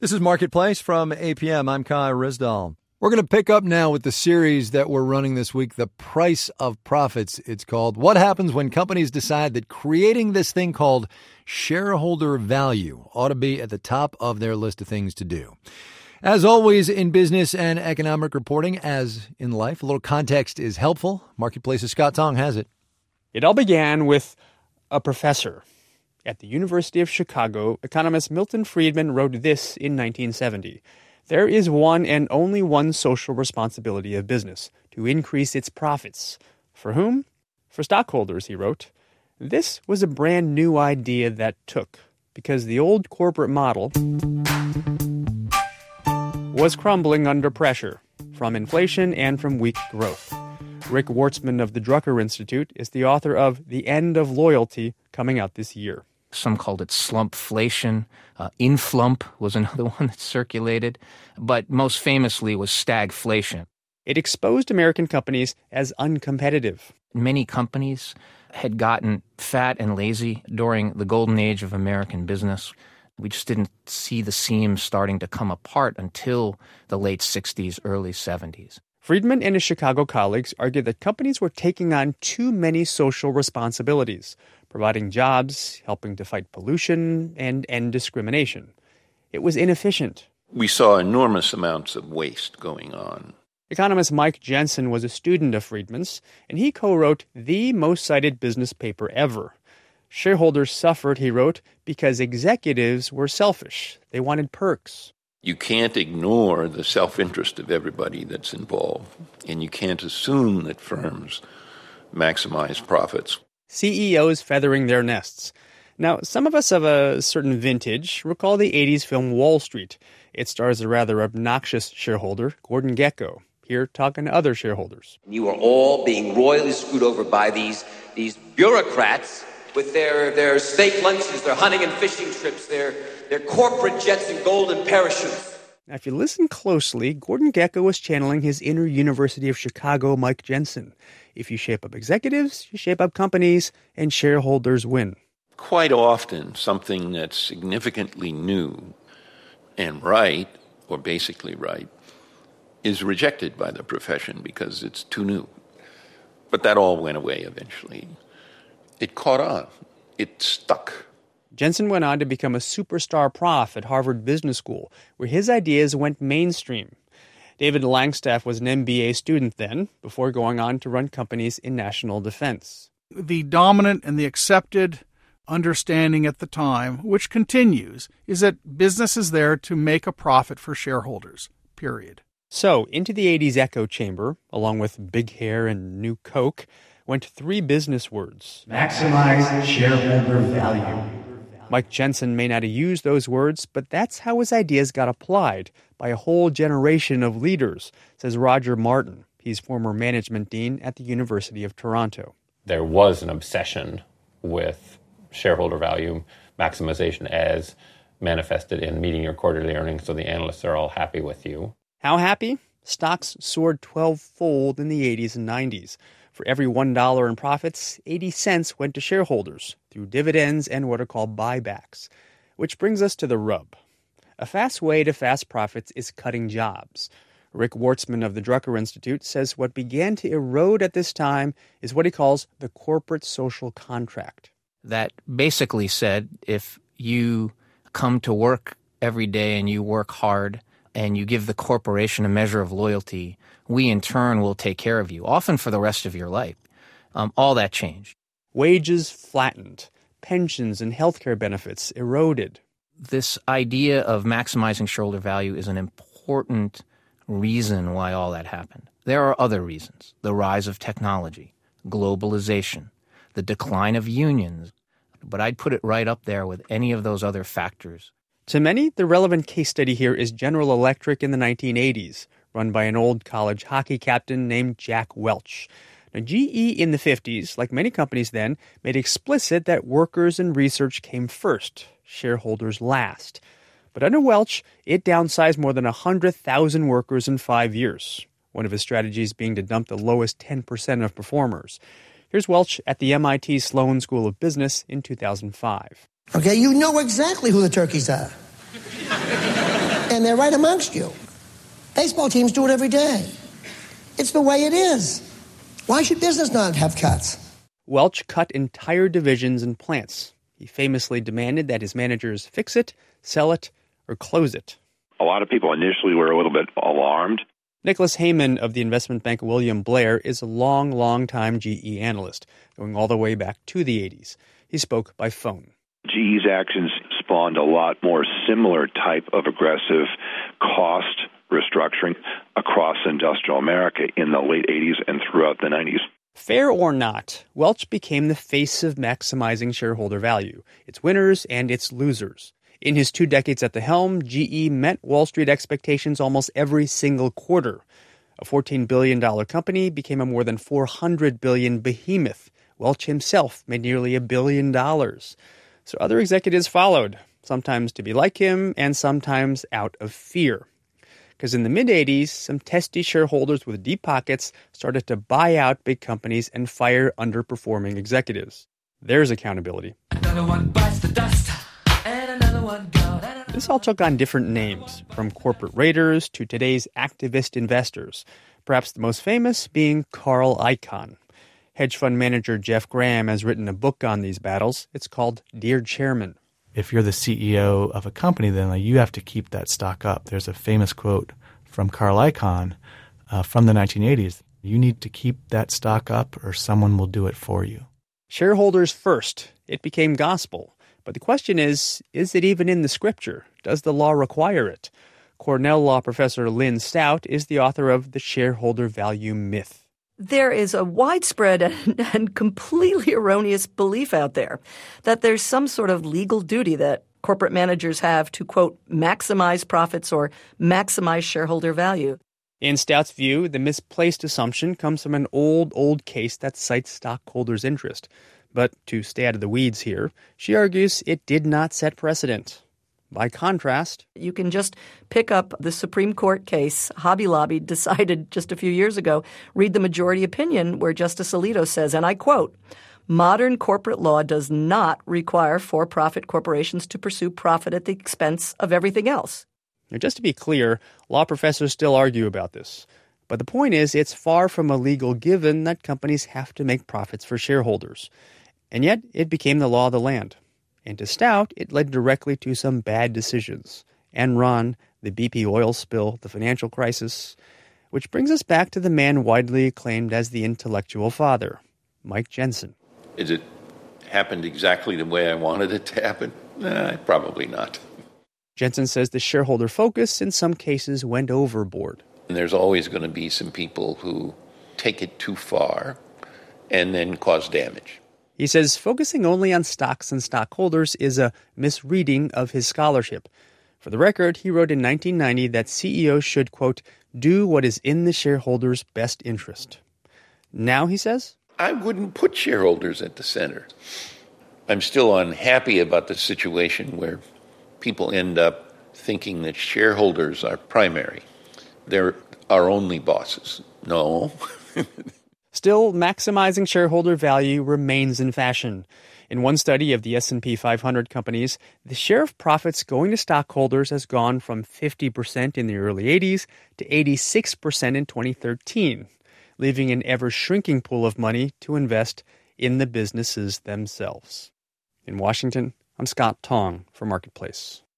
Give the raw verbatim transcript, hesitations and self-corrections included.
This is Marketplace from A P M. I'm Kai Risdall. We're going to pick up now with the series that we're running this week, The Price of Profits, it's called. What happens when companies decide that creating this thing called shareholder value ought to be at the top of their list of things to do. As always in business and economic reporting, as in life, a little context is helpful. Marketplace's Scott Tong has it. It all began with a professor. At the University of Chicago, economist Milton Friedman wrote this in nineteen seventy. There is one and only one social responsibility of business, to increase its profits. For whom? For stockholders, he wrote. This was a brand new idea that took, because the old corporate model was crumbling under pressure from inflation and from weak growth. Rick Wartzman of the Drucker Institute is the author of The End of Loyalty, coming out this year. Some called it slumpflation. Uh, inflump was another one that circulated. But most famously was stagflation. It exposed American companies as uncompetitive. Many companies had gotten fat and lazy during the golden age of American business. We just didn't see the seams starting to come apart until the late sixties, early seventies. Friedman and his Chicago colleagues argued that companies were taking on too many social responsibilities, providing jobs, helping to fight pollution, and end discrimination. It was inefficient. We saw enormous amounts of waste going on. Economist Mike Jensen was a student of Friedman's, and he co-wrote the most cited business paper ever. Shareholders suffered, he wrote, because executives were selfish. They wanted perks. You can't ignore the self-interest of everybody that's involved, and you can't assume that firms maximize profits. C E Os feathering their nests. Now, some of us of a certain vintage recall the eighties film Wall Street. It stars a rather obnoxious shareholder, Gordon Gekko, here talking to other shareholders. You are all being royally screwed over by these, these bureaucrats with their, their steak lunches, their hunting and fishing trips, their, their corporate jets and golden parachutes. Now, if you listen closely, Gordon Gekko was channeling his inner University of Chicago Mike Jensen. If you shape up executives, you shape up companies, and shareholders win. Quite often, something that's significantly new and right, or basically right, is rejected by the profession because it's too new. But that all went away eventually. It caught on. It stuck. Jensen went on to become a superstar prof at Harvard Business School, where his ideas went mainstream. David Langstaff was an M B A student then, before going on to run companies in national defense. The dominant and the accepted understanding at the time, which continues, is that business is there to make a profit for shareholders, period. So, into the eighties echo chamber, along with big hair and new Coke, went three business words. Maximize shareholder value. Mike Jensen may not have used those words, but that's how his ideas got applied by a whole generation of leaders, says Roger Martin. He's former management dean at the University of Toronto. There was an obsession with shareholder value maximization as manifested in meeting your quarterly earnings so the analysts are all happy with you. How happy? Stocks soared twelve-fold in the eighties and nineties. For every one dollar in profits, eighty cents went to shareholders through dividends and what are called buybacks. Which brings us to the rub. A fast way to fast profits is cutting jobs. Rick Wartzman of the Drucker Institute says what began to erode at this time is what he calls the corporate social contract. That basically said, if you come to work every day and you work hard and you give the corporation a measure of loyalty, we in turn will take care of you, often for the rest of your life. Um, all that changed. Wages flattened. Pensions and healthcare benefits eroded. This idea of maximizing shareholder value is an important reason why all that happened. There are other reasons. The rise of technology, globalization, the decline of unions. But I'd put it right up there with any of those other factors. To many, the relevant case study here is General Electric in the nineteen eighties, run by an old college hockey captain named Jack Welch. Now, G E in the fifties, like many companies then, made explicit that workers and research came first, shareholders last. But under Welch, it downsized more than one hundred thousand workers in five years, one of his strategies being to dump the lowest ten percent of performers. Here's Welch at the M I T Sloan School of Business in two thousand five. Okay, you know exactly who the turkeys are. and they're right amongst you. Baseball teams do it every day. It's the way it is. Why should business not have cuts? Welch cut entire divisions and plants. He famously demanded that his managers fix it, sell it, or close it. A lot of people initially were a little bit alarmed. Nicholas Heyman of the investment bank William Blair is a long, long time G E analyst, going all the way back to the eighties. He spoke by phone. G E's actions spawned a lot more similar type of aggressive cost restructuring across industrial America in the late eighties and throughout the nineties. Fair or not, Welch became the face of maximizing shareholder value, its winners and its losers. In his two decades at the helm, G E met Wall Street expectations almost every single quarter. A fourteen billion dollars company became a more than four hundred billion dollars behemoth. Welch himself made nearly a billion dollars. So other executives followed, sometimes to be like him and sometimes out of fear. Because in the mid-eighties, some testy shareholders with deep pockets started to buy out big companies and fire underperforming executives. There's accountability. Another one bites the dust, and another one gone. This all took on different names, from corporate raiders to today's activist investors, perhaps the most famous being Carl Icahn. Hedge fund manager Jeff Graham has written a book on these battles. It's called Dear Chairman. If you're the C E O of a company, then like, you have to keep that stock up. There's a famous quote from Carl Icahn uh, from the nineteen eighties. You need to keep that stock up or someone will do it for you. Shareholders first. It became gospel. But the question is, is it even in the scripture? Does the law require it? Cornell law professor Lynn Stout is the author of The Shareholder Value Myth. There is a widespread and, and completely erroneous belief out there that there's some sort of legal duty that corporate managers have to, quote, maximize profits or maximize shareholder value. In Stout's view, the misplaced assumption comes from an old, old case that cites stockholders' interest. But to stay out of the weeds here, she argues it did not set precedent. By contrast, you can just pick up the Supreme Court case Hobby Lobby decided just a few years ago, read the majority opinion where Justice Alito says, and I quote, modern corporate law does not require for-profit corporations to pursue profit at the expense of everything else. Now, just to be clear, law professors still argue about this. But the point is, it's far from a legal given that companies have to make profits for shareholders. And yet, it became the law of the land. And to Stout, it led directly to some bad decisions. Enron, the B P oil spill, the financial crisis. Which brings us back to the man widely acclaimed as the intellectual father, Mike Jensen. Is it happened exactly the way I wanted it to happen? Nah, probably not. Jensen says the shareholder focus in some cases went overboard. And there's always going to be some people who take it too far and then cause damage. He says focusing only on stocks and stockholders is a misreading of his scholarship. For the record, he wrote in nineteen ninety that C E Os should, quote, do what is in the shareholders' best interest. Now, he says, I wouldn't put shareholders at the center. I'm still unhappy about the situation where people end up thinking that shareholders are primary. They're our only bosses. No. Still, maximizing shareholder value remains in fashion. In one study of the S and P five hundred companies, the share of profits going to stockholders has gone from fifty percent in the early eighties to eighty-six percent in twenty thirteen, leaving an ever-shrinking pool of money to invest in the businesses themselves. In Washington, I'm Scott Tong for Marketplace.